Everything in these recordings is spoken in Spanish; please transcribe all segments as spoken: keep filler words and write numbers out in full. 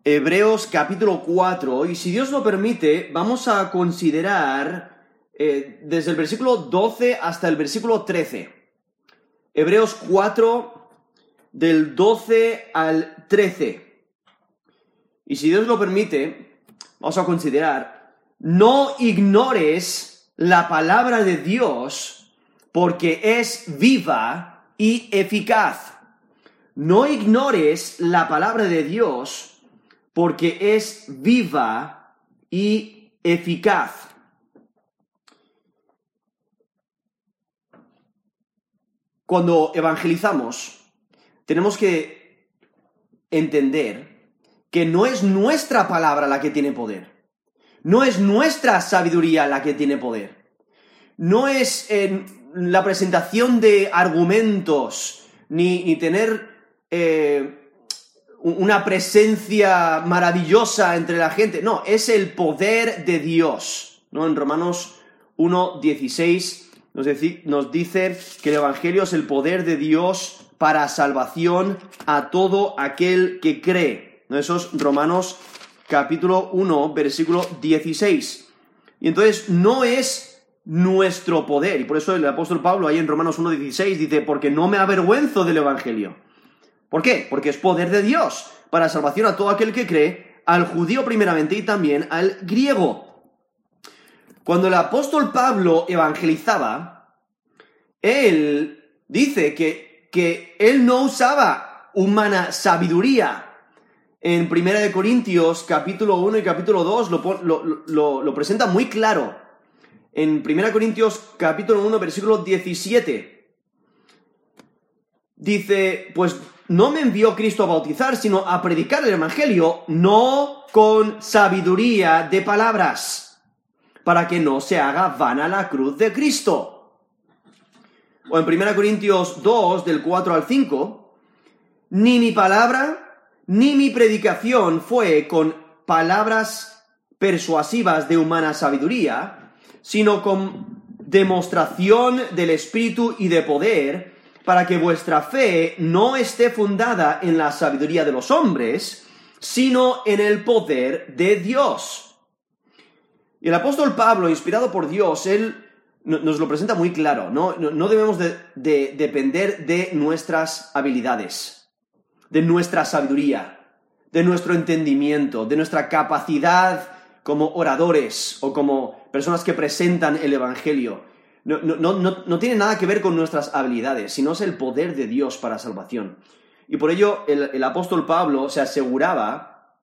Hebreos capítulo cuatro, y si Dios lo permite, vamos a considerar eh, desde el versículo doce hasta el versículo trece. Hebreos cuatro, del doce al trece. Y si Dios lo permite, vamos a considerar: no ignores la palabra de Dios, porque es viva y eficaz. No ignores la palabra de Dios, porque es viva y eficaz. Cuando evangelizamos, tenemos que entender que no es nuestra palabra la que tiene poder. No es nuestra sabiduría la que tiene poder. No es eh, la presentación de argumentos, ni, ni tener eh, una presencia maravillosa entre la gente. No, es el poder de Dios, ¿no? En Romanos uno dieciséis nos, nos dice que el Evangelio es el poder de Dios para salvación a todo aquel que cree, ¿no? Eso es Romanos capítulo uno, versículo dieciséis. Y entonces no es nuestro poder, y por eso el apóstol Pablo ahí en Romanos uno dieciséis dice: porque no me avergüenzo del Evangelio. ¿Por qué? Porque es poder de Dios para salvación a todo aquel que cree, al judío primeramente y también al griego. Cuando el apóstol Pablo evangelizaba, él dice que, que él no usaba humana sabiduría. En primera de Corintios, capítulo uno y capítulo dos, lo, lo, lo, lo presenta muy claro. En primera de Corintios, capítulo uno, versículo diecisiete, dice: pues no me envió Cristo a bautizar, sino a predicar el Evangelio, no con sabiduría de palabras, para que no se haga vana la cruz de Cristo. O en primera de Corintios dos, del cuatro al cinco, ni mi palabra ni mi predicación fue con palabras persuasivas de humana sabiduría, sino con demostración del Espíritu y de poder, para que vuestra fe no esté fundada en la sabiduría de los hombres, sino en el poder de Dios. Y el apóstol Pablo, inspirado por Dios, él nos lo presenta muy claro, ¿no? No debemos de, de depender de nuestras habilidades, de nuestra sabiduría, de nuestro entendimiento, de nuestra capacidad como oradores o como personas que presentan el Evangelio. No, no, no, no tiene nada que ver con nuestras habilidades, sino es el poder de Dios para salvación. Y por ello el, el apóstol Pablo se aseguraba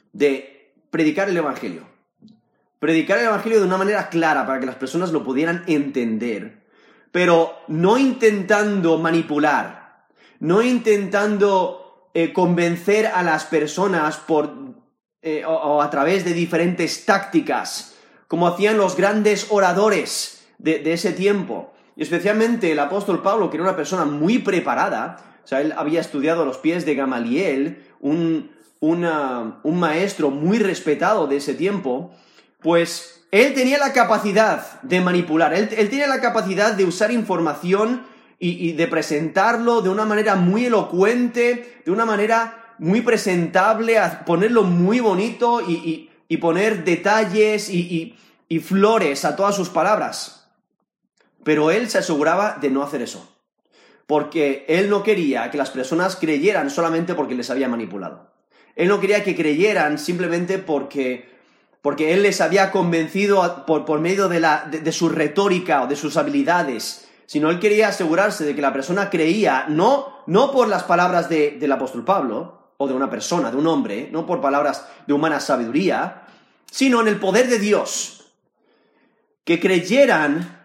de predicar el Evangelio. Predicar el Evangelio de una manera clara para que las personas lo pudieran entender, pero no intentando manipular, no intentando eh, convencer a las personas por, eh, o, o a través de diferentes tácticas, como hacían los grandes oradores De, de ese tiempo. Y especialmente el apóstol Pablo, que era una persona muy preparada. O sea, él había estudiado a los pies de Gamaliel, un, una, un maestro muy respetado de ese tiempo. Pues él tenía la capacidad de manipular, él, él tenía la capacidad de usar información y, y de presentarlo de una manera muy elocuente, de una manera muy presentable, a ponerlo muy bonito y, y, y poner detalles y, y, y flores a todas sus palabras. Pero él se aseguraba de no hacer eso, porque él no quería que las personas creyeran solamente porque les había manipulado. Él no quería que creyeran simplemente porque, porque él les había convencido a, por, por medio de, la, de, de su retórica o de sus habilidades, sino él quería asegurarse de que la persona creía no, no por las palabras de, del apóstol Pablo, o de una persona, de un hombre, no por palabras de humana sabiduría, sino en el poder de Dios, que creyeran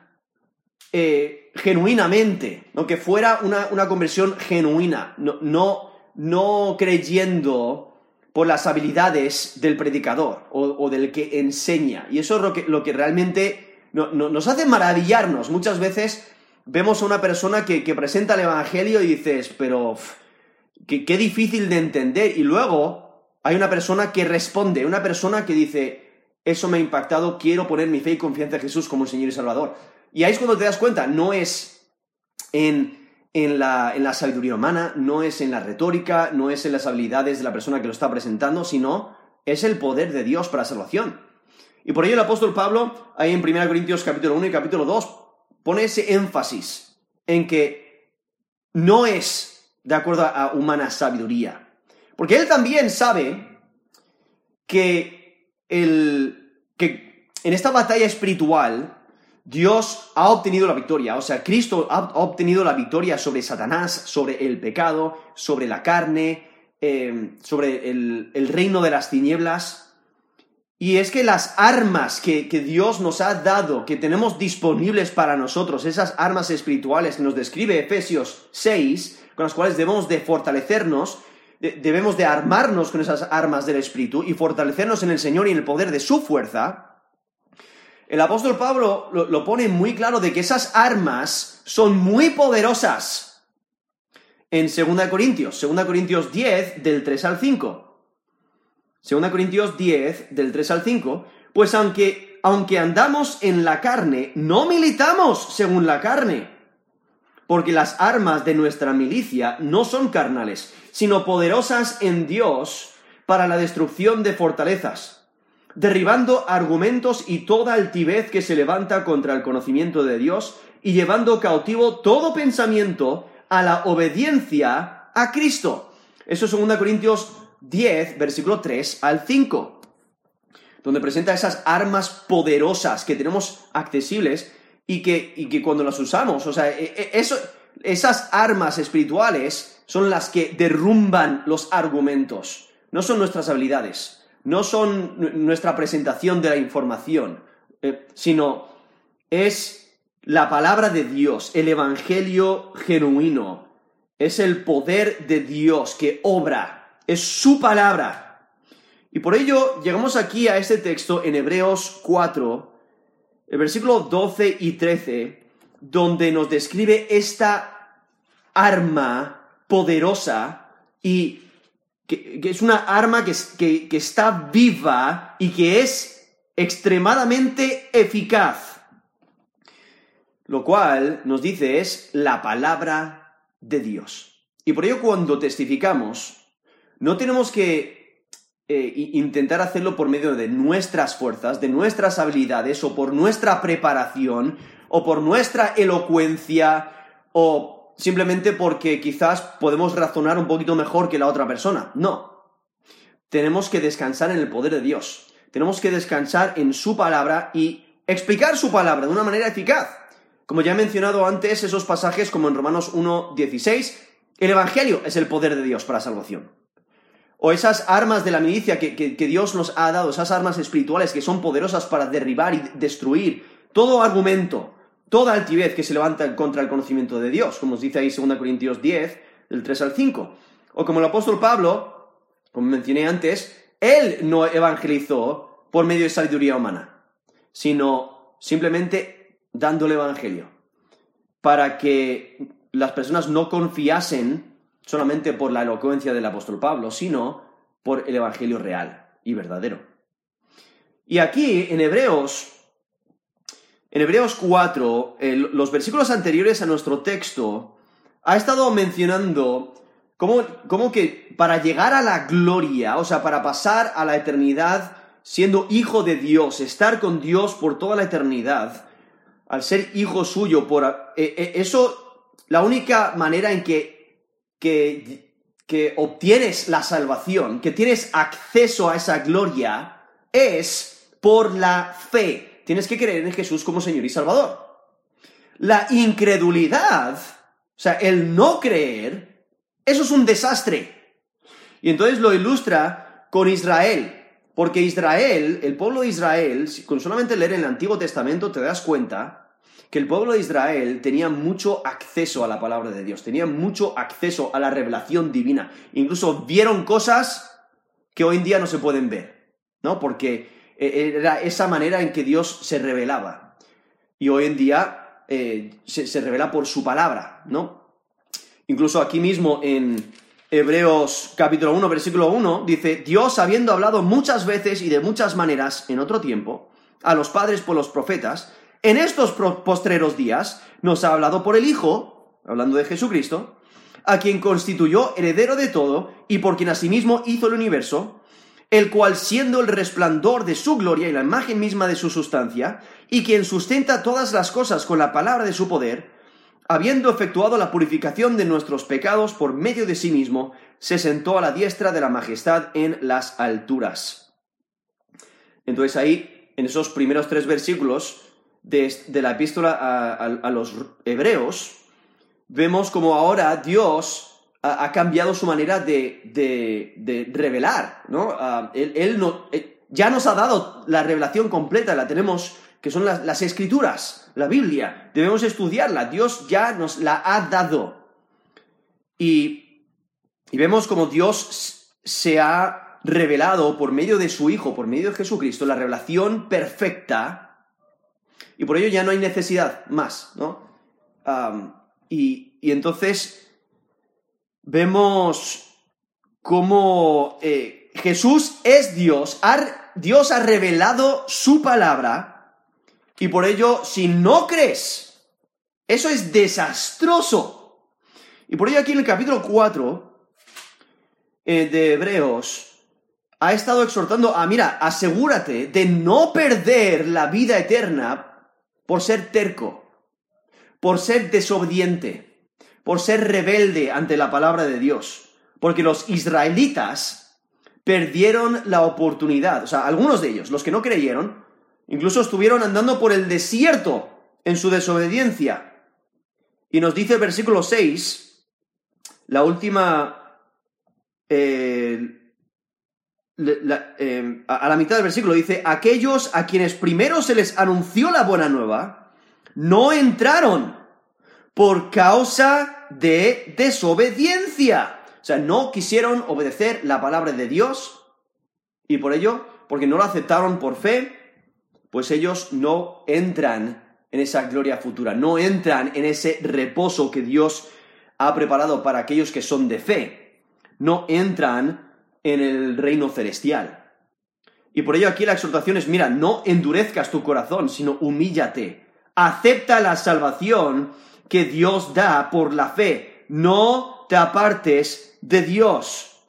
Eh, genuinamente, ¿no? Que fuera una, una conversión genuina, no, no, no creyendo por las habilidades del predicador o, o del que enseña. Y eso es lo que, lo que realmente no, no, nos hace maravillarnos. Muchas veces vemos a una persona que, que presenta el Evangelio y dices, pero uf, qué, qué difícil de entender. Y luego hay una persona que responde, una persona que dice, eso me ha impactado, quiero poner mi fe y confianza en Jesús como el Señor y Salvador. Y ahí es cuando te das cuenta, no es en, en la, en la sabiduría humana, no es en la retórica, no es en las habilidades de la persona que lo está presentando, sino es el poder de Dios para salvación. Y por ello el apóstol Pablo, ahí en primera Corintios capítulo uno y capítulo dos, pone ese énfasis en que no es de acuerdo a humana sabiduría. Porque él también sabe que, el, que en esta batalla espiritual Dios ha obtenido la victoria. O sea, Cristo ha obtenido la victoria sobre Satanás, sobre el pecado, sobre la carne, eh, sobre el, el reino de las tinieblas. Y es que las armas que, que Dios nos ha dado, que tenemos disponibles para nosotros, esas armas espirituales que nos describe Efesios seis, con las cuales debemos de fortalecernos, de, debemos de armarnos con esas armas del Espíritu y fortalecernos en el Señor y en el poder de su fuerza. El apóstol Pablo lo, lo pone muy claro de que esas armas son muy poderosas. En segunda Corintios, segunda Corintios diez, del tres al cinco. segunda Corintios diez, del tres al cinco. Pues aunque, aunque andamos en la carne, no militamos según la carne. Porque las armas de nuestra milicia no son carnales, sino poderosas en Dios para la destrucción de fortalezas, derribando argumentos y toda altivez que se levanta contra el conocimiento de Dios y llevando cautivo todo pensamiento a la obediencia a Cristo. Eso es segunda Corintios diez, versículo tres al cinco, donde presenta esas armas poderosas que tenemos accesibles y que, y que cuando las usamos, o sea, eso, esas armas espirituales son las que derrumban los argumentos, no son nuestras habilidades. No son nuestra presentación de la información, eh, sino es la palabra de Dios, el evangelio genuino. Es el poder de Dios que obra, es su palabra. Y por ello llegamos aquí a este texto en Hebreos cuatro, el versículo doce y trece, donde nos describe esta arma poderosa y Que, que es una arma que, que, que está viva y que es extremadamente eficaz. Lo cual nos dice es la palabra de Dios. Y por ello cuando testificamos, no tenemos que eh, intentar hacerlo por medio de nuestras fuerzas, de nuestras habilidades, o por nuestra preparación, o por nuestra elocuencia, o simplemente porque quizás podemos razonar un poquito mejor que la otra persona. No. Tenemos que descansar en el poder de Dios. Tenemos que descansar en su palabra y explicar su palabra de una manera eficaz. Como ya he mencionado antes, esos pasajes como en Romanos uno dieciséis, el evangelio es el poder de Dios para salvación. O esas armas de la milicia que, que, que Dios nos ha dado, esas armas espirituales que son poderosas para derribar y destruir todo argumento, toda altivez que se levanta contra el conocimiento de Dios, como nos dice ahí segunda Corintios diez, del tres al cinco. O como el apóstol Pablo, como mencioné antes, él no evangelizó por medio de sabiduría humana, sino simplemente dando el evangelio, para que las personas no confiasen solamente por la elocuencia del apóstol Pablo, sino por el evangelio real y verdadero. Y aquí, en Hebreos, En Hebreos cuatro, el, los versículos anteriores a nuestro texto, ha estado mencionando cómo, cómo que para llegar a la gloria, o sea, para pasar a la eternidad siendo hijo de Dios, estar con Dios por toda la eternidad, al ser hijo suyo, por eh, eh, eso, la única manera en que, que, que obtienes la salvación, que tienes acceso a esa gloria, es por la fe. Tienes que creer en Jesús como Señor y Salvador. La incredulidad, o sea, el no creer, eso es un desastre. Y entonces lo ilustra con Israel, porque Israel, el pueblo de Israel, con solamente leer el Antiguo Testamento te das cuenta que el pueblo de Israel tenía mucho acceso a la palabra de Dios, tenía mucho acceso a la revelación divina. Incluso vieron cosas que hoy en día no se pueden ver, ¿no? Porque era esa manera en que Dios se revelaba. Y hoy en día eh, se, se revela por su palabra, ¿no? Incluso aquí mismo en Hebreos capítulo uno, versículo uno, dice: Dios, habiendo hablado muchas veces y de muchas maneras en otro tiempo a los padres por los profetas, en estos postreros días nos ha hablado por el Hijo, hablando de Jesucristo, a quien constituyó heredero de todo y por quien asimismo hizo el universo, el cual siendo el resplandor de su gloria y la imagen misma de su sustancia, y quien sustenta todas las cosas con la palabra de su poder, habiendo efectuado la purificación de nuestros pecados por medio de sí mismo, se sentó a la diestra de la majestad en las alturas. Entonces ahí, en esos primeros tres versículos de, de la epístola a, a, a los hebreos, vemos como ahora Dios ha, ha cambiado su manera de, de, de revelar, ¿no? Uh, él, él no, él ya nos ha dado la revelación completa, la tenemos, que son las, las Escrituras, la Biblia. Debemos estudiarla, Dios ya nos la ha dado. Y, y vemos como Dios se ha revelado por medio de su Hijo, por medio de Jesucristo, la revelación perfecta, y por ello ya no hay necesidad más, ¿no? Um, y, y entonces vemos cómo eh, Jesús es Dios, ha, Dios ha revelado su palabra, y por ello, si no crees, eso es desastroso. Y por ello aquí en el capítulo cuatro eh, de Hebreos ha estado exhortando a, mira, asegúrate de no perder la vida eterna por ser terco, por ser desobediente, por ser rebelde ante la palabra de Dios. Porque los israelitas perdieron la oportunidad. O sea, algunos de ellos, los que no creyeron, incluso estuvieron andando por el desierto en su desobediencia. Y nos dice el versículo seis, la última... Eh, la, eh, a la mitad del versículo dice, aquellos a quienes primero se les anunció la buena nueva, no entraron por causa de desobediencia. O sea, no quisieron obedecer la palabra de Dios, y por ello, porque no lo aceptaron por fe, pues ellos no entran en esa gloria futura, no entran en ese reposo que Dios ha preparado para aquellos que son de fe, no entran en el reino celestial. Y por ello aquí la exhortación es, mira, no endurezcas tu corazón, sino humíllate, acepta la salvación que Dios da por la fe, no te apartes de Dios.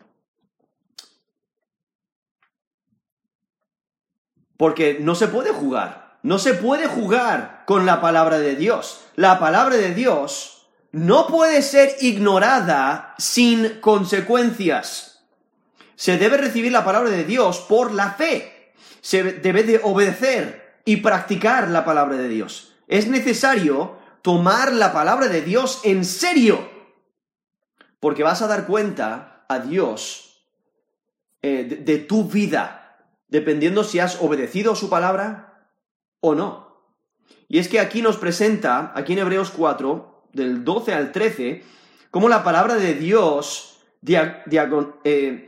Porque no se puede jugar, no se puede jugar con la palabra de Dios. La palabra de Dios no puede ser ignorada sin consecuencias. Se debe recibir la palabra de Dios por la fe. Se debe de obedecer y practicar la palabra de Dios. Es necesario tomar la palabra de Dios en serio, porque vas a dar cuenta a Dios eh, de, de tu vida, dependiendo si has obedecido su palabra o no. Y es que aquí nos presenta, aquí en Hebreos cuatro, del doce al trece, cómo la palabra de Dios dia, dia, eh,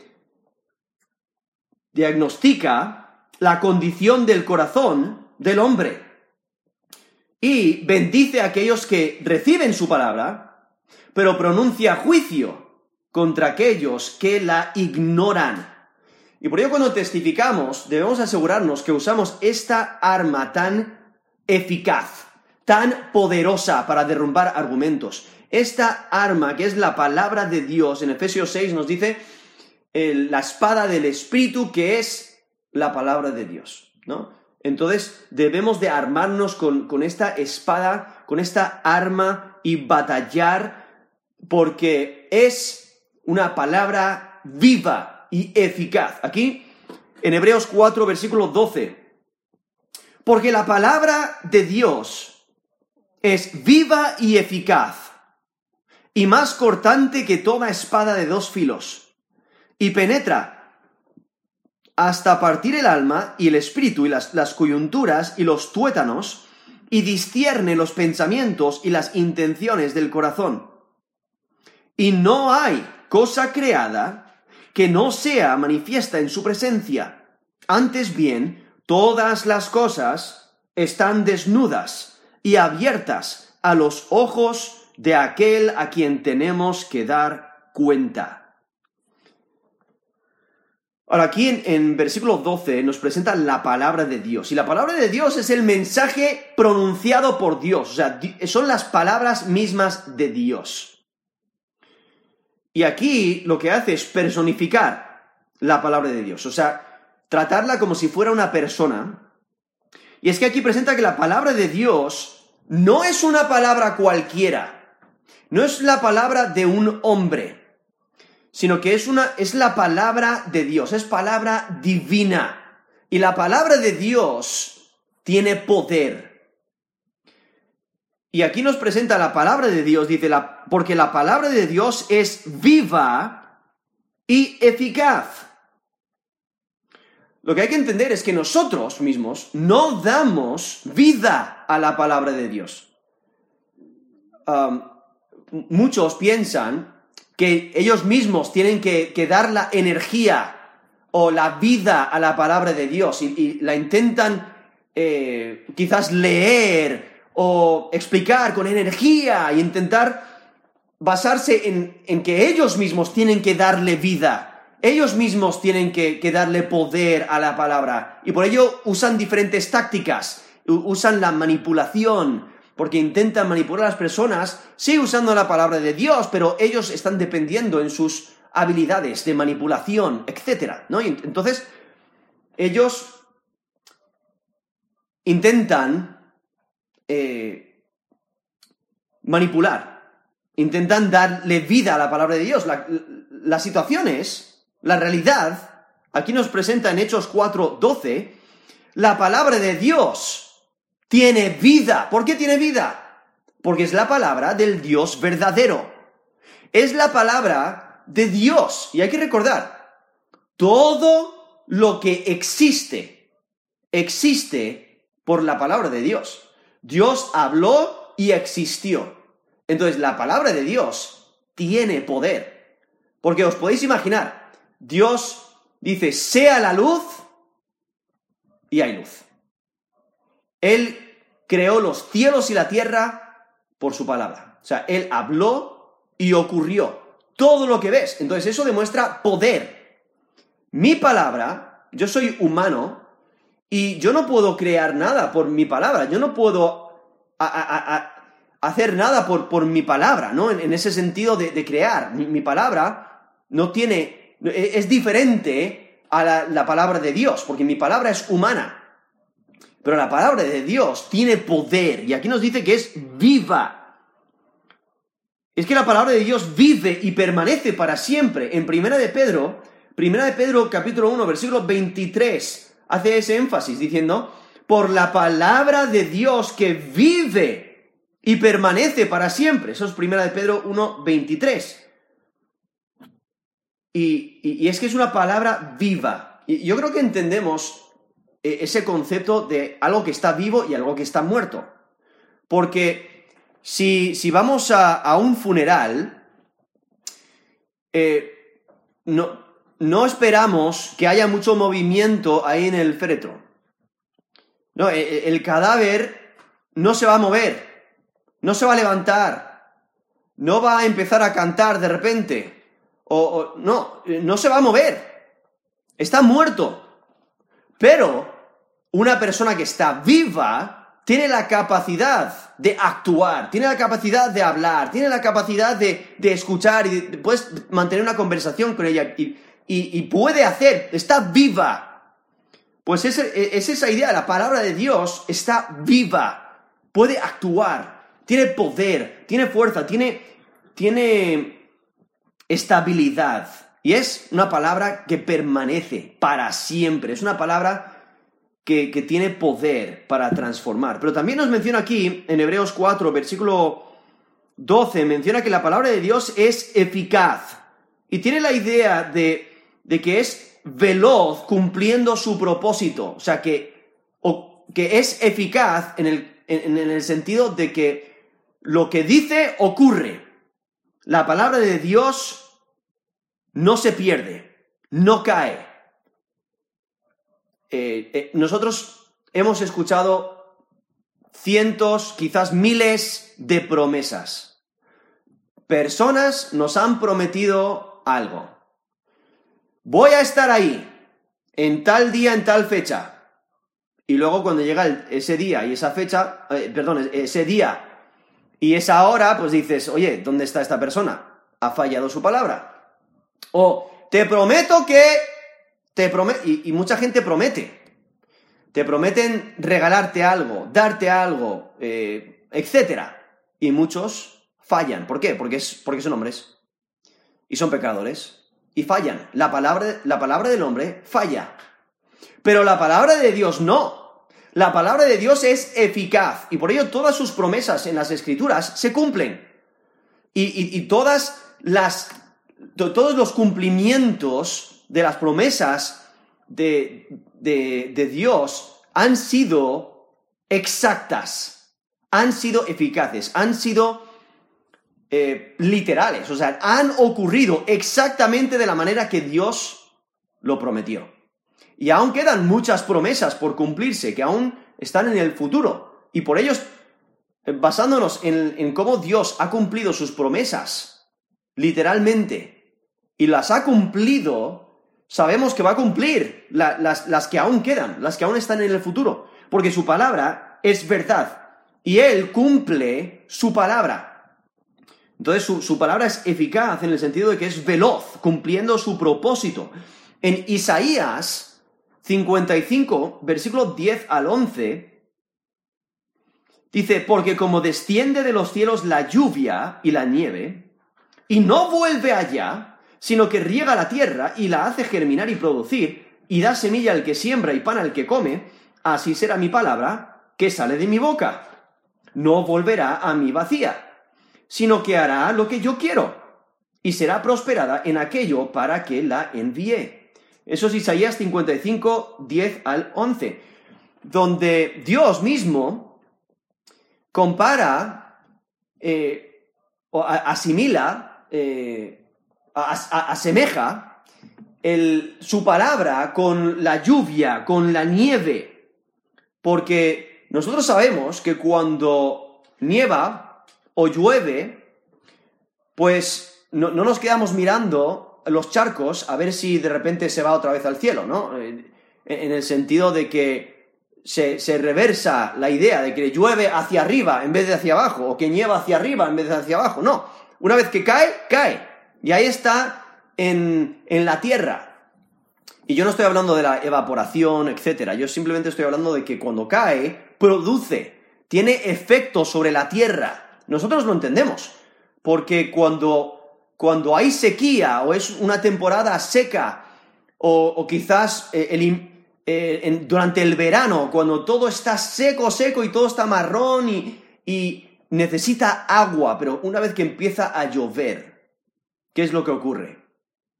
diagnostica la condición del corazón del hombre y bendice a aquellos que reciben su palabra, pero pronuncia juicio contra aquellos que la ignoran. Y por ello, cuando testificamos, debemos asegurarnos que usamos esta arma tan eficaz, tan poderosa para derrumbar argumentos. Esta arma, que es la palabra de Dios, en Efesios seis nos dice el, la espada del Espíritu, que es la palabra de Dios, ¿no? Entonces, debemos de armarnos con, con esta espada, con esta arma y batallar, porque es una palabra viva y eficaz. Aquí, en Hebreos cuatro, versículo doce. Porque la palabra de Dios es viva y eficaz, y más cortante que toda espada de dos filos, y penetra hasta partir el alma y el espíritu y las, las coyunturas y los tuétanos, y discierne los pensamientos y las intenciones del corazón. Y no hay cosa creada que no sea manifiesta en su presencia. Antes bien, todas las cosas están desnudas y abiertas a los ojos de aquel a quien tenemos que dar cuenta. Ahora, aquí en, en versículo doce nos presenta la palabra de Dios. Y la palabra de Dios es el mensaje pronunciado por Dios. O sea, son las palabras mismas de Dios. Y aquí lo que hace es personificar la palabra de Dios. O sea, tratarla como si fuera una persona. Y es que aquí presenta que la palabra de Dios no es una palabra cualquiera. No es la palabra de un hombre. Sino que es, una, es la palabra de Dios, es palabra divina. Y la palabra de Dios tiene poder. Y aquí nos presenta la palabra de Dios, dice, la, porque la palabra de Dios es viva y eficaz. Lo que hay que entender es que nosotros mismos no damos vida a la palabra de Dios. Um, muchos piensan que ellos mismos tienen que, que dar la energía o la vida a la palabra de Dios y, y la intentan eh, quizás leer o explicar con energía e intentar basarse en, en que ellos mismos tienen que darle vida, ellos mismos tienen que, que darle poder a la palabra y por ello usan diferentes tácticas, usan la manipulación, porque intentan manipular a las personas, sí usando la palabra de Dios, pero ellos están dependiendo en sus habilidades de manipulación, etcétera, ¿no? Y entonces, ellos intentan eh, manipular, intentan darle vida a la palabra de Dios. La, la situación es, la realidad, aquí nos presenta en Hechos cuatro doce, la palabra de Dios tiene vida. ¿Por qué tiene vida? Porque es la palabra del Dios verdadero. Es la palabra de Dios. Y hay que recordar, todo lo que existe, existe por la palabra de Dios. Dios habló y existió. Entonces, la palabra de Dios tiene poder. Porque os podéis imaginar, Dios dice, sea la luz, y hay luz. Él creó los cielos y la tierra por su palabra. O sea, Él habló y ocurrió. Todo lo que ves. Entonces, eso demuestra poder. Mi palabra, yo soy humano y yo no puedo crear nada por mi palabra. Yo no puedo a, a, a, hacer nada por, por mi palabra, ¿no? En, en ese sentido de, de crear. Mi, mi palabra no tiene... es diferente a la, la palabra de Dios, porque mi palabra es humana. Pero la palabra de Dios tiene poder, y aquí nos dice que es viva. Es que la palabra de Dios vive y permanece para siempre. En Primera de Pedro, Primera de Pedro capítulo uno, versículo veintitrés, hace ese énfasis diciendo, por la palabra de Dios que vive y permanece para siempre. Eso es Primera de Pedro uno, veintitrés. Y, y, y es que es una palabra viva. Y yo creo que entendemos ese concepto de algo que está vivo y algo que está muerto. Porque si, si vamos a, a un funeral, eh, no, no esperamos que haya mucho movimiento ahí en el féretro. No, el, el cadáver no se va a mover, no se va a levantar, no va a empezar a cantar de repente, o, o no, no se va a mover, está muerto. Pero una persona que está viva tiene la capacidad de actuar, tiene la capacidad de hablar, tiene la capacidad de, de escuchar y de, puedes mantener una conversación con ella y, y, y puede hacer, está viva. Pues es, es esa idea, la palabra de Dios está viva, puede actuar, tiene poder, tiene fuerza, tiene, tiene estabilidad. Y es una palabra que permanece para siempre. Es una palabra que, que tiene poder para transformar. Pero también nos menciona aquí, en Hebreos cuatro, versículo doce, menciona que la palabra de Dios es eficaz. Y tiene la idea de, de que es veloz cumpliendo su propósito. O sea, que, o, que es eficaz en el, en, en el sentido de que lo que dice ocurre. La palabra de Dios no se pierde, no cae. Eh, eh, nosotros hemos escuchado cientos, quizás miles de promesas. Personas nos han prometido algo. Voy a estar ahí, en tal día, en tal fecha. Y luego cuando llega el, ese día y esa fecha, eh, perdón, ese día y esa hora, pues dices, oye, ¿dónde está esta persona? Ha fallado su palabra. O, te prometo que... te promet y, y mucha gente promete. Te prometen regalarte algo, darte algo, eh, etcétera. Y muchos fallan. ¿Por qué? Porque, es, porque son hombres. Y son pecadores. Y fallan. La palabra, la palabra del hombre falla. Pero la palabra de Dios no. La palabra de Dios es eficaz. Y por ello todas sus promesas en las Escrituras se cumplen. Y, y, y todas las, to, todos los cumplimientos de las promesas de, de, de Dios han sido exactas. Han sido eficaces. Han sido eh, literales. O sea, han ocurrido exactamente de la manera que Dios lo prometió. Y aún quedan muchas promesas por cumplirse, que aún están en el futuro. Y por ello, basándonos en, en cómo Dios ha cumplido sus promesas, literalmente, y las ha cumplido, sabemos que va a cumplir la, las, las que aún quedan, las que aún están en el futuro. Porque su palabra es verdad. Y Él cumple su palabra. Entonces su, su palabra es eficaz en el sentido de que es veloz, cumpliendo su propósito. En Isaías cincuenta y cinco, versículo diez al once, dice, porque como desciende de los cielos la lluvia y la nieve, y no vuelve allá, sino que riega la tierra y la hace germinar y producir, y da semilla al que siembra y pan al que come, así será mi palabra que sale de mi boca. No volverá a mí vacía, sino que hará lo que yo quiero, y será prosperada en aquello para que la envié. Eso es Isaías cincuenta y cinco, diez al once, donde Dios mismo compara, eh, o asimila, eh, asemeja el, su palabra con la lluvia, con la nieve, porque nosotros sabemos que cuando nieva o llueve, pues no, no nos quedamos mirando los charcos a ver si de repente se va otra vez al cielo, ¿no? En, en el sentido de que se, se reversa la idea de que llueve hacia arriba en vez de hacia abajo, o que nieva hacia arriba en vez de hacia abajo. No, una vez que cae, cae. Y ahí está en, en la tierra. Y yo no estoy hablando de la evaporación, etcétera. Yo simplemente estoy hablando de que cuando cae, produce, tiene efecto sobre la tierra. Nosotros lo entendemos, porque cuando... Cuando hay sequía o es una temporada seca o, o quizás eh, el, eh, en, durante el verano, cuando todo está seco, seco y todo está marrón y, y necesita agua, pero una vez que empieza a llover, ¿qué es lo que ocurre?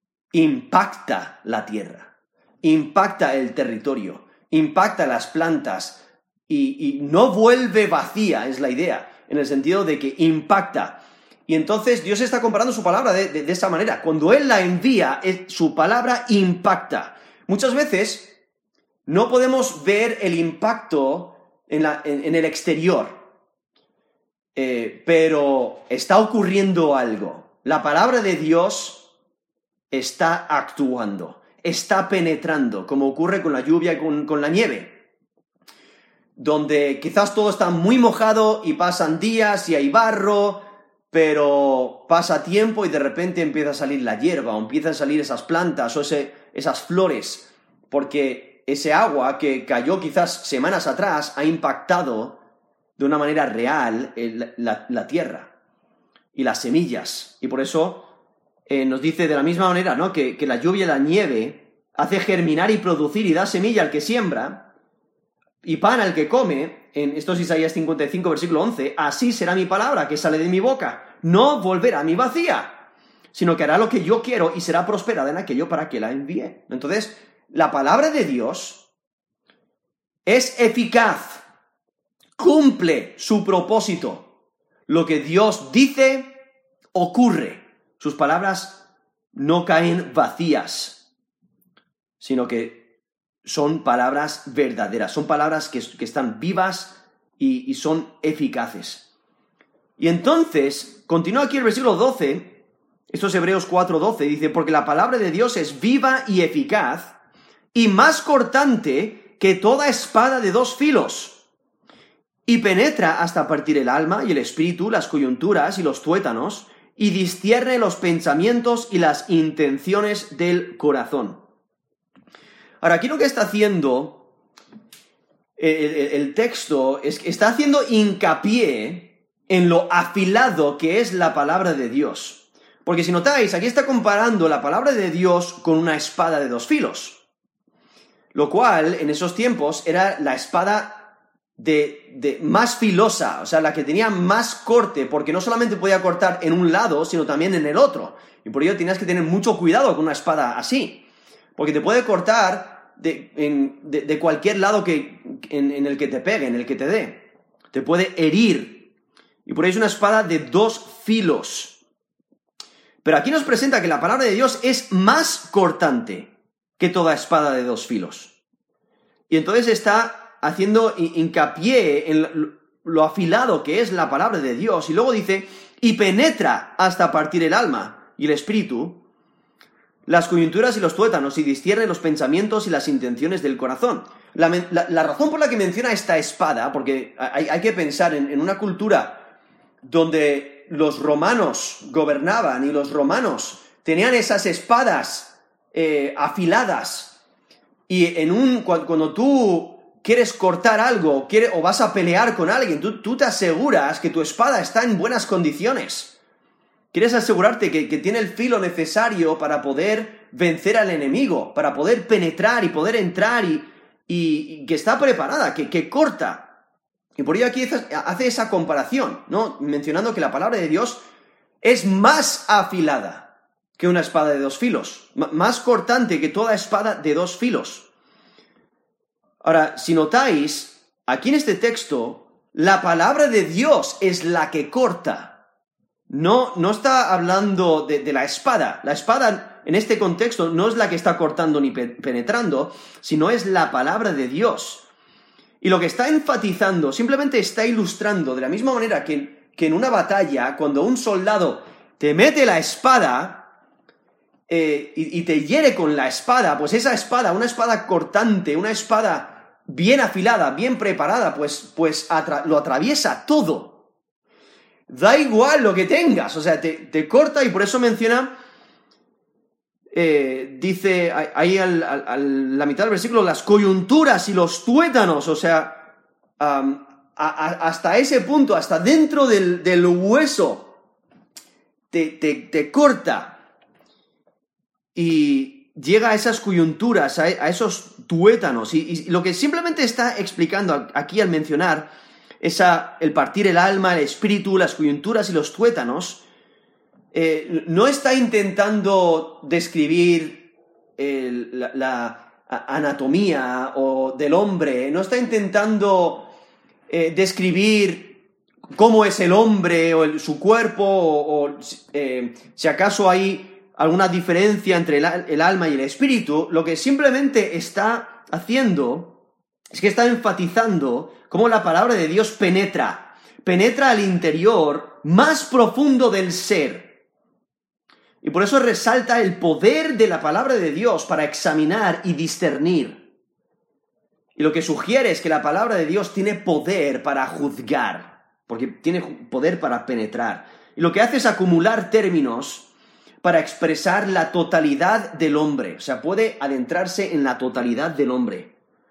Impacta la tierra, impacta el territorio, impacta las plantas y, y no vuelve vacía, es la idea, en el sentido de que impacta. Y entonces Dios está comparando su palabra de, de, de esa manera. Cuando Él la envía, es, su palabra impacta. Muchas veces no podemos ver el impacto en, la, en, en el exterior, eh, pero está ocurriendo algo. La palabra de Dios está actuando, está penetrando, como ocurre con la lluvia y con, con la nieve, donde quizás todo está muy mojado y pasan días y hay barro, pero pasa tiempo y de repente empieza a salir la hierba, o empiezan a salir esas plantas o ese, esas flores, porque ese agua que cayó quizás semanas atrás ha impactado de una manera real la, la, la tierra y las semillas. Y por eso eh, nos dice de la misma manera, ¿no? que, que la lluvia y la nieve hace germinar y producir y da semilla al que siembra y pan al que come. En esto es Isaías cincuenta y cinco, versículo once, así será mi palabra que sale de mi boca, no volverá a mí vacía, sino que hará lo que yo quiero y será prosperada en aquello para que la envíe. Entonces, la palabra de Dios es eficaz, cumple su propósito. Lo que Dios dice, ocurre. Sus palabras no caen vacías, sino que son palabras verdaderas, son palabras que, que están vivas y, y son eficaces. Y entonces, continúa aquí el versículo doce, esto es Hebreos cuatro doce, dice, porque la palabra de Dios es viva y eficaz, y más cortante que toda espada de dos filos, y penetra hasta partir el alma y el espíritu, las coyunturas y los tuétanos, y discierne los pensamientos y las intenciones del corazón. Ahora, aquí lo que está haciendo el, el, el texto es que está haciendo hincapié en lo afilado que es la palabra de Dios. Porque si notáis, aquí está comparando la palabra de Dios con una espada de dos filos, lo cual en esos tiempos era la espada De, de más filosa, o sea, la que tenía más corte, porque no solamente podía cortar en un lado, sino también en el otro. Y por ello tienes que tener mucho cuidado con una espada así, porque te puede cortar de, en, de, de cualquier lado que, en, en el que te pegue, en el que te dé. Te puede herir. Y por ello es una espada de dos filos. Pero aquí nos presenta que la palabra de Dios es más cortante que toda espada de dos filos. Y entonces está haciendo hincapié en lo afilado que es la palabra de Dios. Y luego dice, y penetra hasta partir el alma y el espíritu, las coyunturas y los tuétanos, y discierne los pensamientos y las intenciones del corazón. La, la, la razón por la que menciona esta espada, porque hay, hay que pensar en, en una cultura donde los romanos gobernaban y los romanos tenían esas espadas eh, afiladas, y en un cuando tú quieres cortar algo quiere, o vas a pelear con alguien, tú, tú te aseguras que tu espada está en buenas condiciones. Quieres asegurarte que, que tiene el filo necesario para poder vencer al enemigo, para poder penetrar y poder entrar y, y, y que está preparada, que, que corta. Y por ello aquí hace esa comparación, ¿no? Mencionando que la palabra de Dios es más afilada que una espada de dos filos, m- más cortante que toda espada de dos filos. Ahora, si notáis, aquí en este texto, la palabra de Dios es la que corta. No, no está hablando de, de la espada. La espada, en este contexto, no es la que está cortando ni pe- penetrando, sino es la palabra de Dios. Y lo que está enfatizando, simplemente está ilustrando, de la misma manera que, que en una batalla, cuando un soldado te mete la espada eh, y, y te hiere con la espada, pues esa espada, una espada cortante, una espada bien afilada, bien preparada, pues, pues atra- lo atraviesa todo. Da igual lo que tengas, o sea, te, te corta, y por eso menciona, eh, dice ahí a la mitad del versículo, las coyunturas y los tuétanos, o sea, um, a, a, hasta ese punto, hasta dentro del, del hueso, te, te, te corta. Y llega a esas coyunturas, a, a esos tuétanos, y, y lo que simplemente está explicando aquí al mencionar esa, el partir el alma, el espíritu, las coyunturas y los tuétanos, eh, no está intentando describir el, la, la anatomía o del hombre, no está intentando eh, describir cómo es el hombre o el, su cuerpo, o, o eh, si acaso hay alguna diferencia entre el, el alma y el espíritu. Lo que simplemente está haciendo es que está enfatizando cómo la palabra de Dios penetra, penetra al interior más profundo del ser. Y por eso resalta el poder de la palabra de Dios para examinar y discernir. Y lo que sugiere es que la palabra de Dios tiene poder para juzgar, porque tiene poder para penetrar. Y lo que hace es acumular términos para expresar la totalidad del hombre. O sea, puede adentrarse en la totalidad del hombre.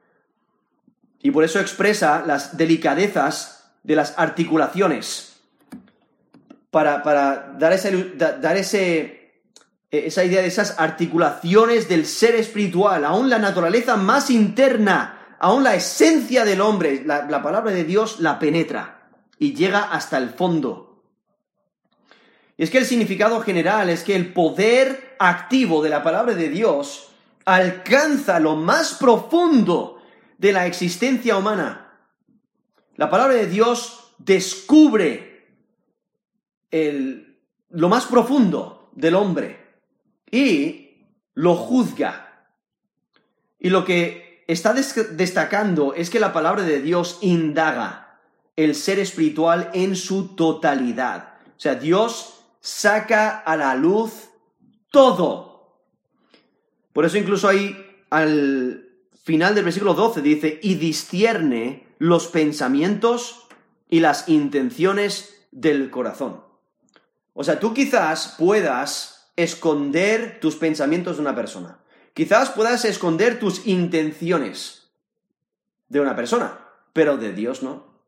Y por eso expresa las delicadezas de las articulaciones. Para, para dar, ese, dar ese, esa idea de esas articulaciones del ser espiritual, aún la naturaleza más interna, aún la esencia del hombre, la, la palabra de Dios la penetra y llega hasta el fondo. Y es que el significado general es que el poder activo de la palabra de Dios alcanza lo más profundo de la existencia humana. La palabra de Dios descubre el, lo más profundo del hombre y lo juzga. Y lo que está des- destacando es que la palabra de Dios indaga el ser espiritual en su totalidad. O sea, Dios saca a la luz todo. Por eso incluso hay, al final del versículo doce dice, y discierne los pensamientos y las intenciones del corazón. O sea, tú quizás puedas esconder tus pensamientos de una persona. Quizás puedas esconder tus intenciones de una persona, pero de Dios no.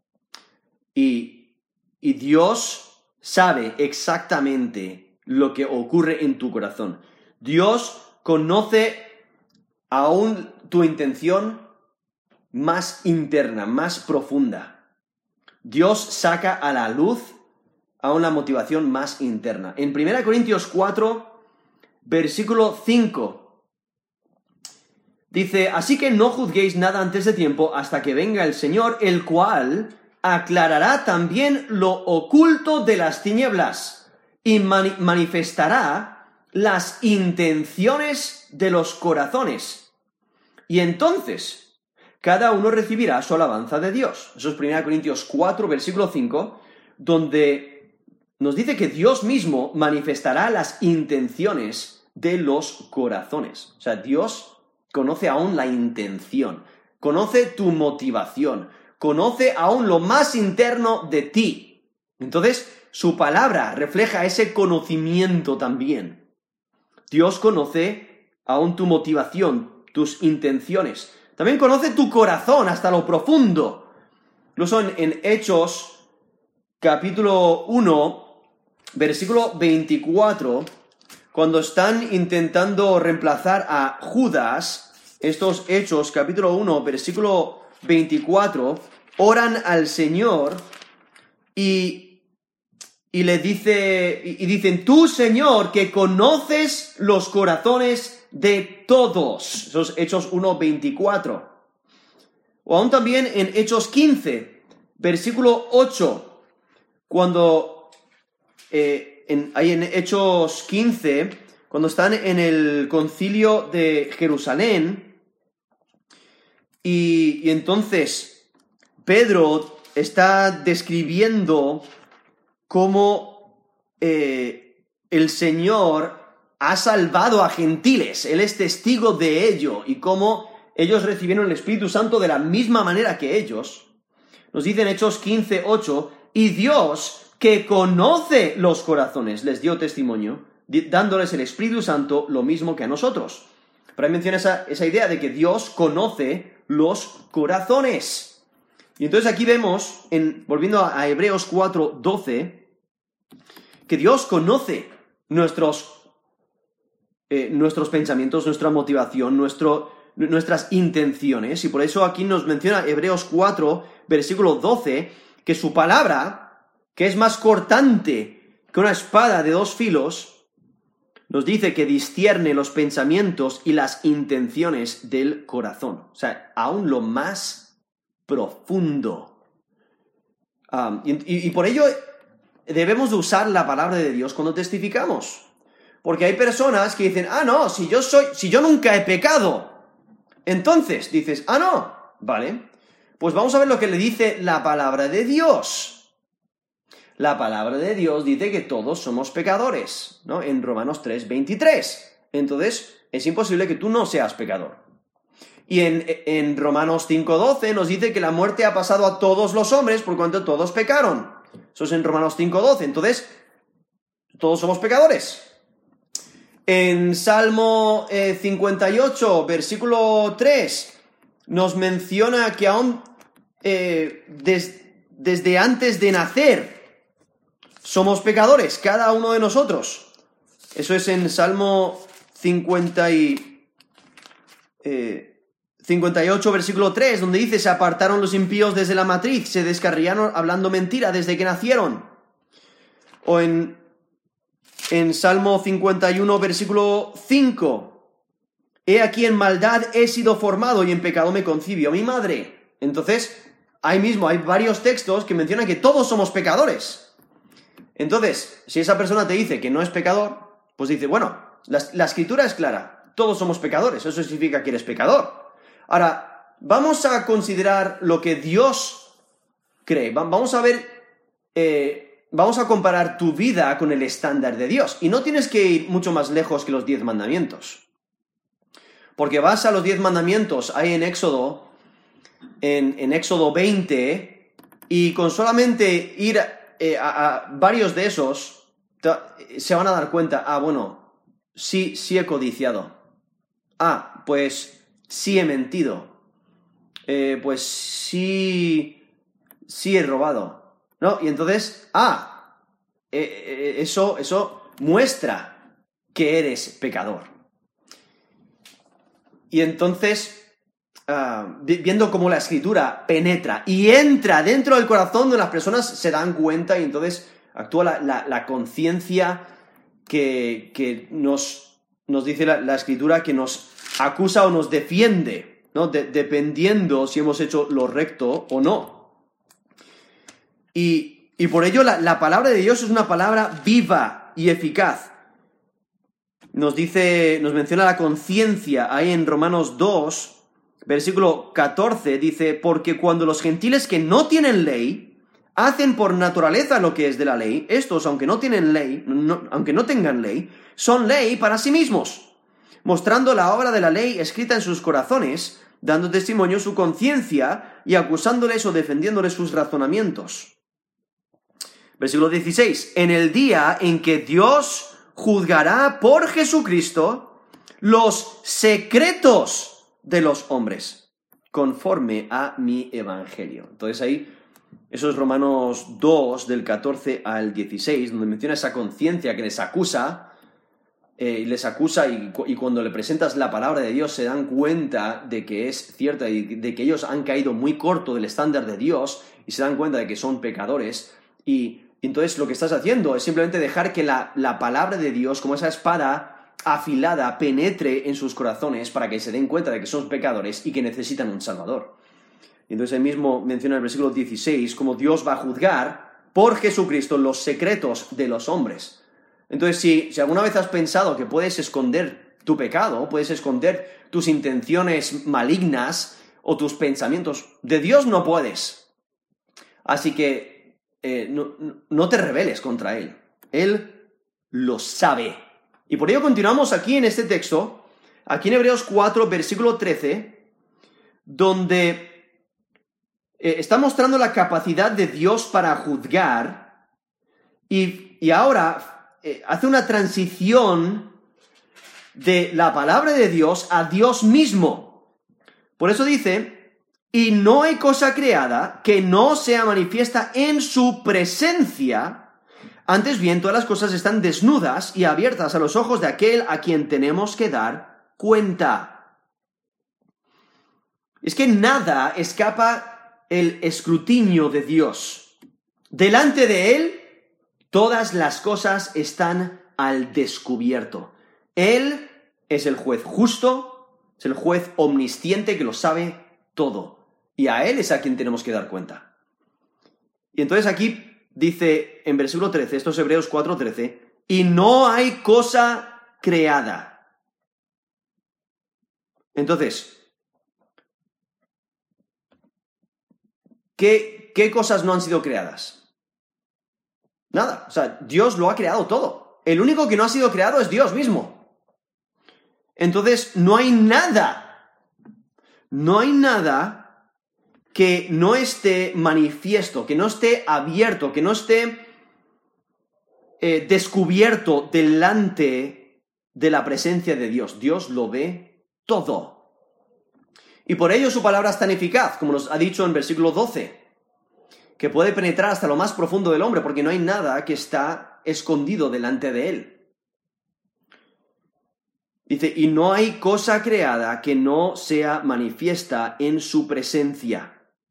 Y, y Dios sabe exactamente lo que ocurre en tu corazón. Dios conoce aún tu intención más interna, más profunda. Dios saca a la luz aún la motivación más interna. En primera Corintios cuatro, versículo cinco, dice, así que no juzguéis nada antes de tiempo hasta que venga el Señor, el cual aclarará también lo oculto de las tinieblas y mani- manifestará las intenciones de los corazones. Y entonces, cada uno recibirá su alabanza de Dios. Eso es primera Corintios cuatro, versículo cinco, donde nos dice que Dios mismo manifestará las intenciones de los corazones. O sea, Dios conoce aún la intención, conoce tu motivación, conoce aún lo más interno de ti. Entonces, su palabra refleja ese conocimiento también. Dios conoce aún tu motivación, tus intenciones. También conoce tu corazón hasta lo profundo. Incluso en, en Hechos, capítulo uno, versículo veinticuatro, cuando están intentando reemplazar a Judas, estos Hechos, capítulo uno, versículo veinticuatro, oran al Señor y, y le dice, y, y dicen, tú, Señor, que conoces los corazones de todos. Esos Hechos uno, veinticuatro. O aún también en Hechos quince, versículo ocho, cuando eh, en, ahí en Hechos quince, cuando están en el concilio de Jerusalén, y, y entonces Pedro está describiendo cómo eh, el Señor ha salvado a gentiles, Él es testigo de ello, y cómo ellos recibieron el Espíritu Santo de la misma manera que ellos. Nos dice en Hechos quince, ocho, y Dios, que conoce los corazones, les dio testimonio, dándoles el Espíritu Santo lo mismo que a nosotros. Pero ahí menciona esa, esa idea de que Dios conoce los corazones. Y entonces aquí vemos, en, volviendo a, a Hebreos cuatro, doce, que Dios conoce nuestros Eh, nuestros pensamientos, nuestra motivación, nuestro, nuestras intenciones, y por eso aquí nos menciona Hebreos cuatro, versículo doce, que su palabra, que es más cortante que una espada de dos filos, nos dice que discierne los pensamientos y las intenciones del corazón, o sea, aún lo más profundo. Um, y, y, y por ello debemos de usar la palabra de Dios cuando testificamos. Porque hay personas que dicen, ah, no, si yo soy, si yo nunca he pecado. Entonces dices, ah, no, vale. Pues vamos a ver lo que le dice la palabra de Dios. La palabra de Dios dice que todos somos pecadores, ¿no? En Romanos tres, veintitrés. Entonces, es imposible que tú no seas pecador. Y en, en Romanos cinco, doce nos dice que la muerte ha pasado a todos los hombres por cuanto todos pecaron. Eso es en Romanos cinco, doce. Entonces, todos somos pecadores. En Salmo eh, cincuenta y ocho, versículo tres, nos menciona que aún eh, des, desde antes de nacer somos pecadores, cada uno de nosotros. Eso es en Salmo cincuenta y, eh, cincuenta y ocho, versículo tres, donde dice, se apartaron los impíos desde la matriz, se descarriaron hablando mentira desde que nacieron. O en... En Salmo cincuenta y uno, versículo cinco, he aquí en maldad he sido formado y en pecado me concibió mi madre. Entonces, ahí mismo hay varios textos que mencionan que todos somos pecadores. Entonces, si esa persona te dice que no es pecador, pues dice, bueno, la, la escritura es clara, todos somos pecadores, eso significa que eres pecador. Ahora, vamos a considerar lo que Dios cree, vamos a ver... Eh, Vamos a comparar tu vida con el estándar de Dios. Y no tienes que ir mucho más lejos que los diez mandamientos. Porque vas a los diez mandamientos ahí en Éxodo, en, en Éxodo veinte, y con solamente ir eh, a, a varios de esos, te, se van a dar cuenta, ah, bueno, sí, sí he codiciado. Ah, pues sí he mentido. Eh, pues sí, sí he robado, ¿no? Y entonces, ah, eh, eh, eso, eso muestra que eres pecador. Y entonces, uh, viendo cómo la Escritura penetra y entra dentro del corazón de las personas, se dan cuenta y entonces actúa la, la, la conciencia que, que nos, nos dice la, la Escritura, que nos acusa o nos defiende, ¿no? De, dependiendo si hemos hecho lo recto o no. Y, y por ello la, la palabra de Dios es una palabra viva y eficaz. Nos dice, nos menciona la conciencia ahí en Romanos dos, versículo catorce, dice, porque cuando los gentiles que no tienen ley hacen por naturaleza lo que es de la ley, estos, aunque no tienen ley, no, aunque no tengan ley, son ley para sí mismos, mostrando la obra de la ley escrita en sus corazones, dando testimonio su conciencia y acusándoles o defendiéndoles sus razonamientos. Versículo dieciséis, en el día en que Dios juzgará por Jesucristo los secretos de los hombres, conforme a mi evangelio. Entonces ahí, eso es Romanos dos, del catorce al dieciséis, donde menciona esa conciencia que les acusa, eh, y les acusa y, y cuando le presentas la palabra de Dios se dan cuenta de que es cierta y de que ellos han caído muy corto del estándar de Dios y se dan cuenta de que son pecadores. Y entonces lo que estás haciendo es simplemente dejar que la, la palabra de Dios, como esa espada afilada, penetre en sus corazones para que se den cuenta de que son pecadores y que necesitan un Salvador. Y entonces él mismo menciona en el versículo dieciséis cómo Dios va a juzgar por Jesucristo los secretos de los hombres. Entonces si, si alguna vez has pensado que puedes esconder tu pecado, puedes esconder tus intenciones malignas o tus pensamientos, de Dios no puedes. Así que Eh, no, no te rebeles contra Él. Él lo sabe. Y por ello continuamos aquí en este texto, aquí en Hebreos cuatro, versículo trece, donde eh, está mostrando la capacidad de Dios para juzgar y, y ahora eh, hace una transición de la palabra de Dios a Dios mismo. Por eso dice, y no hay cosa creada que no sea manifiesta en su presencia. Antes bien, todas las cosas están desnudas y abiertas a los ojos de aquel a quien tenemos que dar cuenta. Es que nada escapa el escrutinio de Dios. Delante de Él, todas las cosas están al descubierto. Él es el juez justo, es el juez omnisciente que lo sabe todo. Y a Él es a quien tenemos que dar cuenta. Y entonces aquí dice en versículo trece, esto es Hebreos cuatro trece, y no hay cosa creada. Entonces, ¿qué, qué cosas no han sido creadas? Nada, o sea, Dios lo ha creado todo. El único que no ha sido creado es Dios mismo. Entonces, no hay nada, no hay nada que no esté manifiesto, que no esté abierto, que no esté eh, descubierto delante de la presencia de Dios. Dios lo ve todo. Y por ello su palabra es tan eficaz, como nos ha dicho en versículo doce, que puede penetrar hasta lo más profundo del hombre, porque no hay nada que está escondido delante de él. Dice, y no hay cosa creada que no sea manifiesta en su presencia.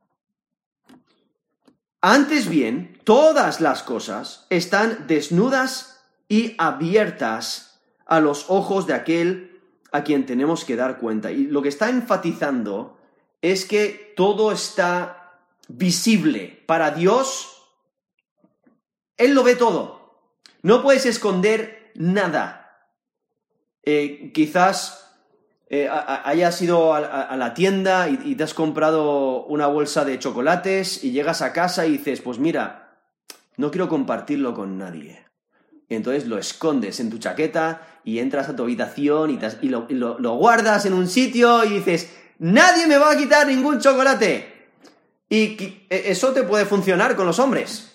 Antes bien, todas las cosas están desnudas y abiertas a los ojos de aquel a quien tenemos que dar cuenta. Y lo que está enfatizando es que todo está visible. Para Dios, Él lo ve todo. No puedes esconder nada. Eh, quizás eh, hayas ido a, a, a la tienda y, y te has comprado una bolsa de chocolates y llegas a casa y dices, pues mira, no quiero compartirlo con nadie. Entonces lo escondes en tu chaqueta y entras a tu habitación y, te, y, lo, y lo, lo guardas en un sitio y dices, ¡nadie me va a quitar ningún chocolate! Y eso te puede funcionar con los hombres,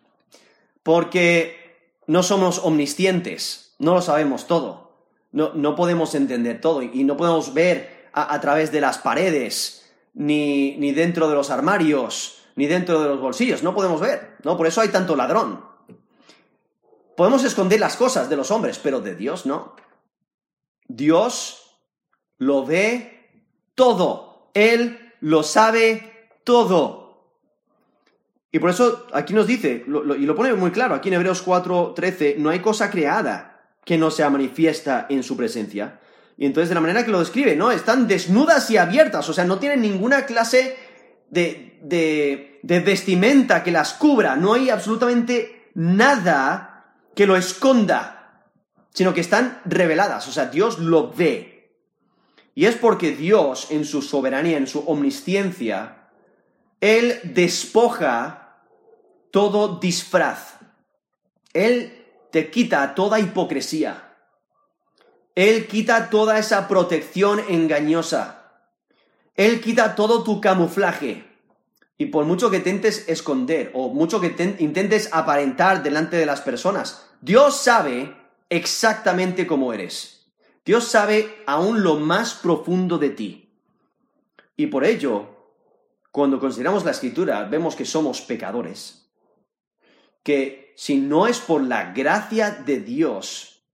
porque no somos omniscientes, no lo sabemos todo, no, no podemos entender todo y no podemos ver a, a través de las paredes, ni, ni dentro de los armarios, ni dentro de los bolsillos, no podemos ver, ¿no? Por eso hay tanto ladrón. Podemos esconder las cosas de los hombres, pero de Dios no. Dios lo ve todo. Él lo sabe todo. Y por eso aquí nos dice, lo, lo, y lo pone muy claro, aquí en Hebreos cuatro trece, no hay cosa creada que no sea manifiesta en su presencia. Y entonces de la manera que lo describe, ¿no? Están desnudas y abiertas, o sea, no tienen ninguna clase de, de, de vestimenta que las cubra, no hay absolutamente nada que lo esconda, sino que están reveladas, o sea, Dios lo ve. Y es porque Dios, en su soberanía, en su omnisciencia, Él despoja todo disfraz. Él te quita toda hipocresía. Él quita toda esa protección engañosa. Él quita todo tu camuflaje. Y por mucho que intentes esconder o mucho que te intentes aparentar delante de las personas, Dios sabe exactamente cómo eres. Dios sabe aún lo más profundo de ti. Y por ello, cuando consideramos la Escritura, vemos que somos pecadores. Que si no es por la gracia de Dios,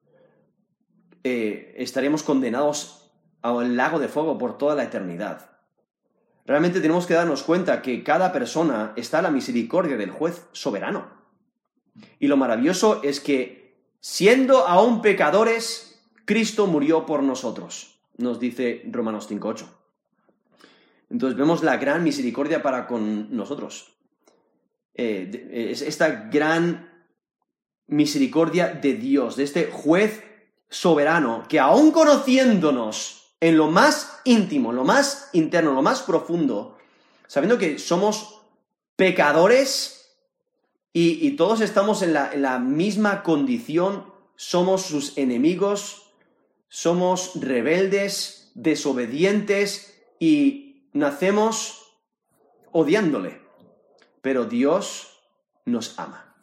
eh, estaremos condenados al lago de fuego por toda la eternidad. Realmente tenemos que darnos cuenta que cada persona está a la misericordia del juez soberano. Y lo maravilloso es que, siendo aún pecadores, Cristo murió por nosotros, nos dice Romanos cinco ocho. Entonces vemos la gran misericordia para con nosotros. Eh, es esta gran misericordia de Dios, de este juez soberano, que aún conociéndonos en lo más íntimo, en lo más interno, en lo más profundo, sabiendo que somos pecadores y, y todos estamos en la, en la misma condición, somos sus enemigos, somos rebeldes, desobedientes y nacemos odiándole. Pero Dios nos ama.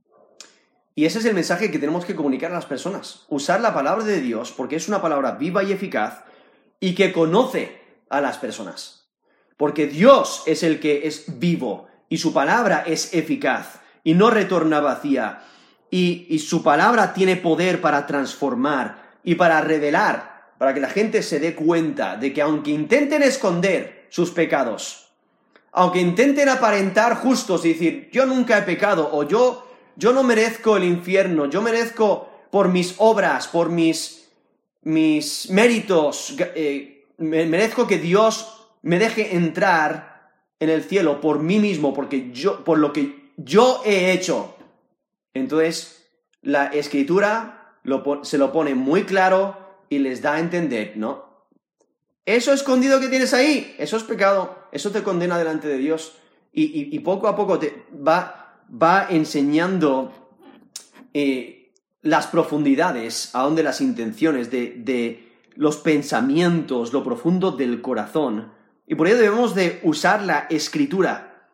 Y ese es el mensaje que tenemos que comunicar a las personas. Usar la palabra de Dios porque es una palabra viva y eficaz y que conoce a las personas. Porque Dios es el que es vivo y su palabra es eficaz y no retorna vacía. Y, y su palabra tiene poder para transformar y para revelar, para que la gente se dé cuenta de que aunque intenten esconder sus pecados, aunque intenten aparentar justos y decir, yo nunca he pecado, o yo, yo no merezco el infierno, yo merezco por mis obras, por mis... mis méritos, eh, merezco que Dios me deje entrar en el cielo por mí mismo, porque yo, por lo que yo he hecho. Entonces, la Escritura lo, se lo pone muy claro y les da a entender, ¿no? Eso escondido que tienes ahí, eso es pecado, eso te condena delante de Dios. Y, y, y poco a poco te va, va enseñando eh, las profundidades, aún de las intenciones, de, de los pensamientos, lo profundo del corazón. Y por ello debemos de usar la Escritura.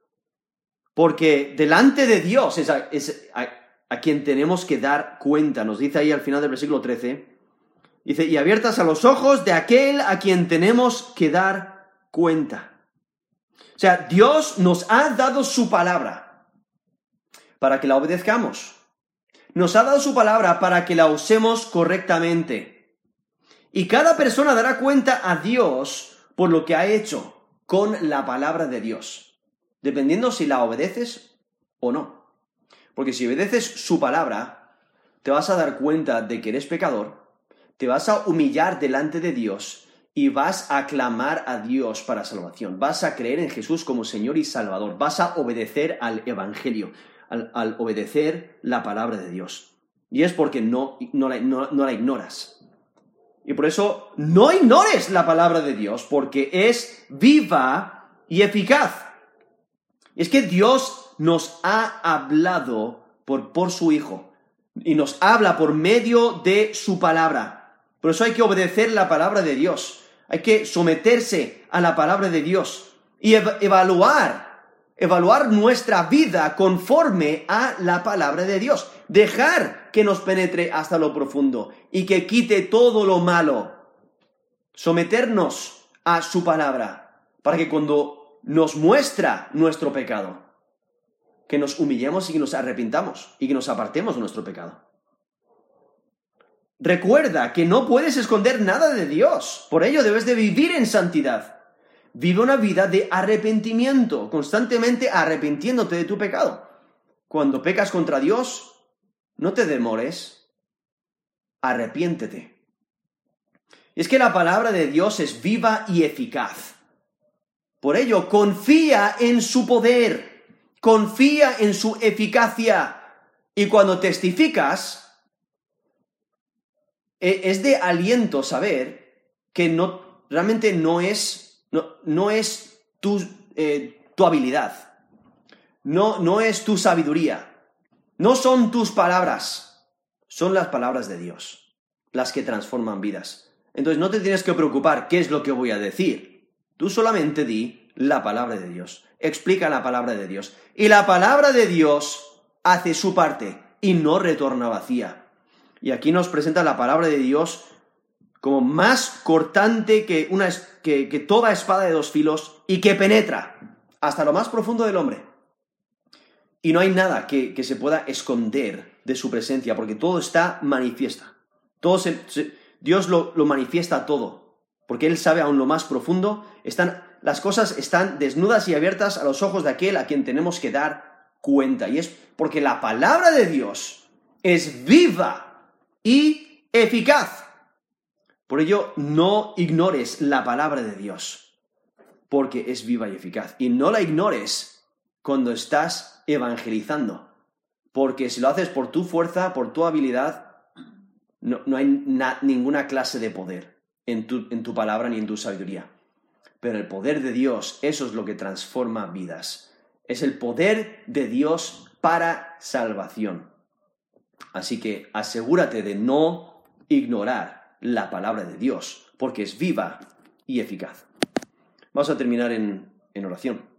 Porque delante de Dios es a, es a, a quien tenemos que dar cuenta. Nos dice ahí al final del versículo trece. Dice, y abiertas a los ojos de aquel a quien tenemos que dar cuenta. O sea, Dios nos ha dado su palabra para que la obedezcamos. Nos ha dado su palabra para que la usemos correctamente. Y cada persona dará cuenta a Dios por lo que ha hecho con la palabra de Dios, dependiendo si la obedeces o no. Porque si obedeces su palabra, te vas a dar cuenta de que eres pecador, te vas a humillar delante de Dios y vas a clamar a Dios para salvación. Vas a creer en Jesús como Señor y Salvador. Vas a obedecer al Evangelio. Al, al obedecer la palabra de Dios. Y es porque no, no, la, no, no la ignoras. Y por eso no ignores la palabra de Dios, porque es viva y eficaz. Y es que Dios nos ha hablado por, por su Hijo. y nos habla por medio de su palabra. Por eso hay que obedecer la palabra de Dios. Hay que someterse a la palabra de Dios y ev- evaluar, evaluar nuestra vida conforme a la palabra de Dios. Dejar que nos penetre hasta lo profundo y que quite todo lo malo. Someternos a su palabra para que cuando nos muestra nuestro pecado, que nos humillemos y que nos arrepintamos y que nos apartemos de nuestro pecado. Recuerda que no puedes esconder nada de Dios, por ello debes de vivir en santidad. Vive una vida de arrepentimiento, constantemente arrepintiéndote de tu pecado. Cuando pecas contra Dios, no te demores, arrepiéntete. Es que la palabra de Dios es viva y eficaz. Por ello, confía en su poder, confía en su eficacia. Y cuando testificas, es de aliento saber que no, realmente no es, no, no es tu, eh, tu habilidad, no, no es tu sabiduría, no son tus palabras, son las palabras de Dios, las que transforman vidas. Entonces no te tienes que preocupar qué es lo que voy a decir. Tú solamente di la palabra de Dios. Explica la palabra de Dios. Y la palabra de Dios hace su parte y no retorna vacía. Y aquí nos presenta la palabra de Dios como más cortante que, una, que, que toda espada de dos filos y que penetra hasta lo más profundo del hombre. Y no hay nada que, que se pueda esconder de su presencia porque todo está manifiesta. Todo se... se Dios lo, lo manifiesta todo, porque Él sabe aún lo más profundo. Están, las cosas están desnudas y abiertas a los ojos de aquel a quien tenemos que dar cuenta. Y es porque la palabra de Dios es viva y eficaz. Por ello, no ignores la palabra de Dios, porque es viva y eficaz. Y no la ignores cuando estás evangelizando, porque si lo haces por tu fuerza, por tu habilidad, No, no hay na, ninguna clase de poder en tu, en tu palabra ni en tu sabiduría. Pero el poder de Dios, eso es lo que transforma vidas. Es el poder de Dios para salvación. Así que asegúrate de no ignorar la palabra de Dios, porque es viva y eficaz. Vamos a terminar en, en oración.